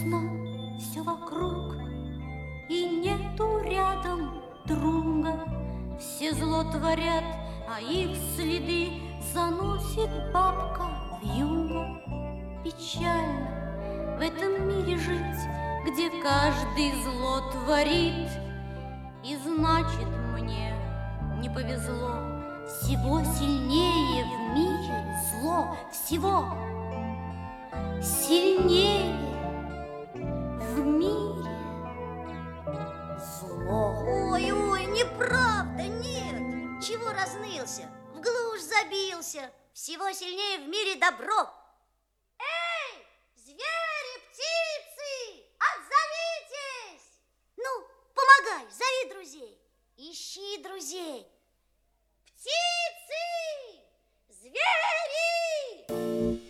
грустно все вокруг, и нету рядом друга. Все зло творят, а их следы заносит бабка вьюга. Печально в этом мире жить, где каждый зло творит. И значит, мне не повезло. Всего сильнее в мире зло, всего сильнее в мире зло. Ой-ой, неправда, нет. Чего разнылся? В глушь забился. Всего сильнее в мире добро. Эй, звери, птицы, отзовитесь! Ну, помогай, зови друзей. Ищи друзей. Птицы, звери!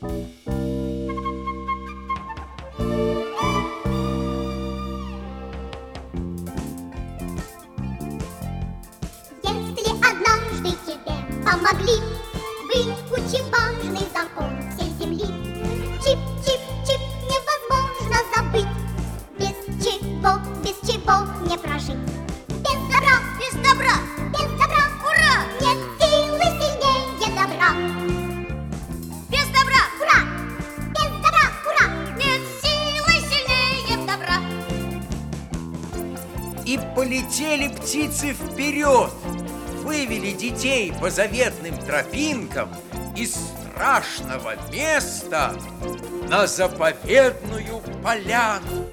Если однажды тебе помогли выучить важный закон всей земли, чип-чип-чип невозможно забыть, без чего не прожить. Без добра, Без добра, без добра, ура! нет силы сильнее добра. Без добра, Ура! Без добра, ура! нет силы сильнее добра. И полетели птицы вперед, вывели детей по заветным тропинкам из страшного места на заповедную поляну.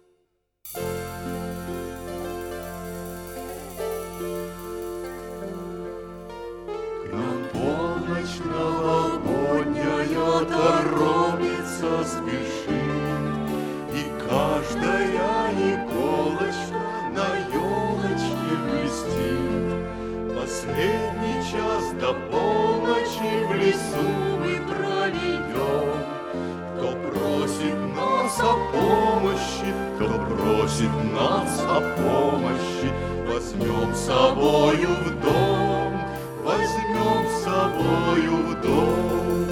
На полночь новогодняя торопится, спешит, и каждая иголочка на елочке блестит. Последний час до полночи в лесу мы проведем. Кто просит нас о помощи, кто просит нас о помощи, возьмем с собою в дом, возьмем с собою в дом.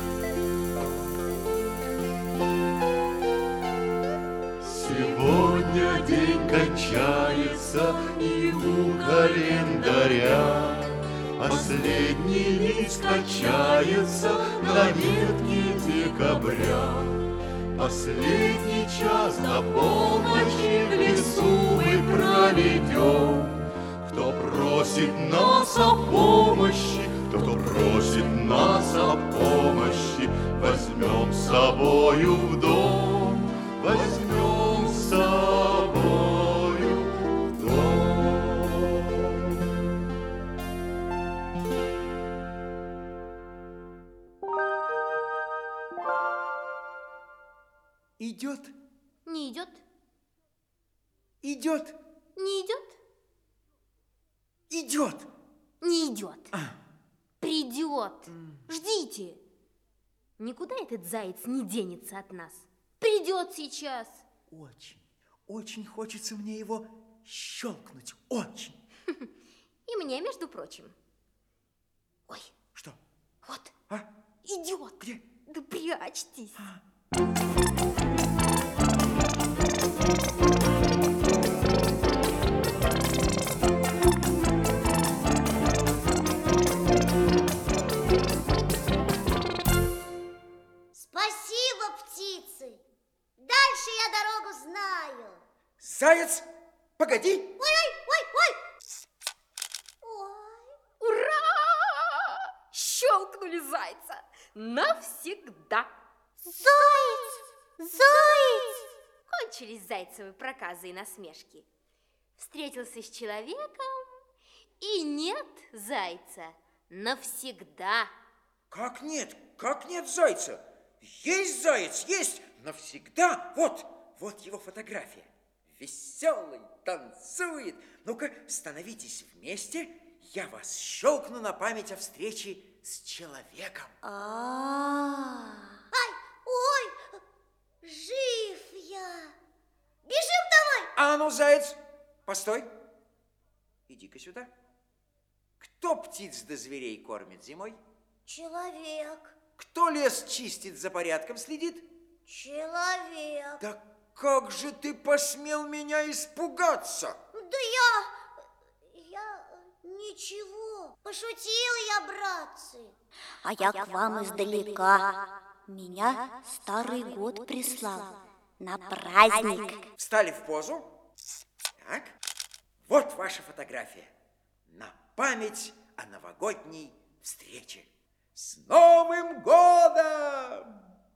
Сегодня день кончается, и у календаря последний лист качается на ветке декабря. Последний час до полночи в лесу мы проведем. Кто просит нас о помощи, кто просит нас о помощи, возьмем с собою в дом, возьмем с собою в дом. Идет, Не идет, идет, не идет, идет. не идет. Придет. Ждите. Никуда этот заяц не денется от нас. Придет сейчас. Очень, очень хочется мне его щелкнуть, очень. И мне, между прочим. Ой, Что? вот, А? идет. Где? Да прячьтесь. Спасибо, птицы. Дальше я дорогу знаю. Заяц, погоди. Ой. Ура! Щелкнули зайца. Навсегда. Заяц! Кончились зайцевы проказы и насмешки. Встретился с человеком, и нет зайца навсегда. Как нет? Как нет зайца? Есть заяц, есть навсегда. Вот его фотография. Веселый, танцует. Ну-ка, становитесь вместе. Я вас щелкну на память о встрече с человеком. Ой, жив я. Бежим давай. А ну, заяц, постой. Иди-ка сюда. Кто птиц да зверей кормит зимой? Человек. Кто лес чистит, за порядком следит? Человек. Да Как же ты посмел меня испугаться? Да я ничего. Пошутил я, братцы. А я к вам издалека. Меня старый год прислал на праздник. Встали в позу. Так, вот ваша фотография. На память о новогодней встрече. С Новым годом!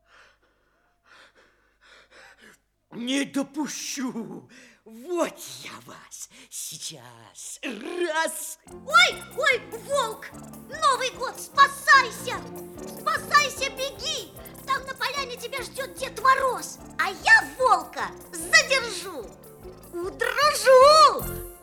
Не допущу. Вот я вас сейчас. Раз. Ой, волк! Новый год, спасайся! Спасайся, беги! Там на поляне тебя ждет Дед Мороз, а я волка задержу, удружу!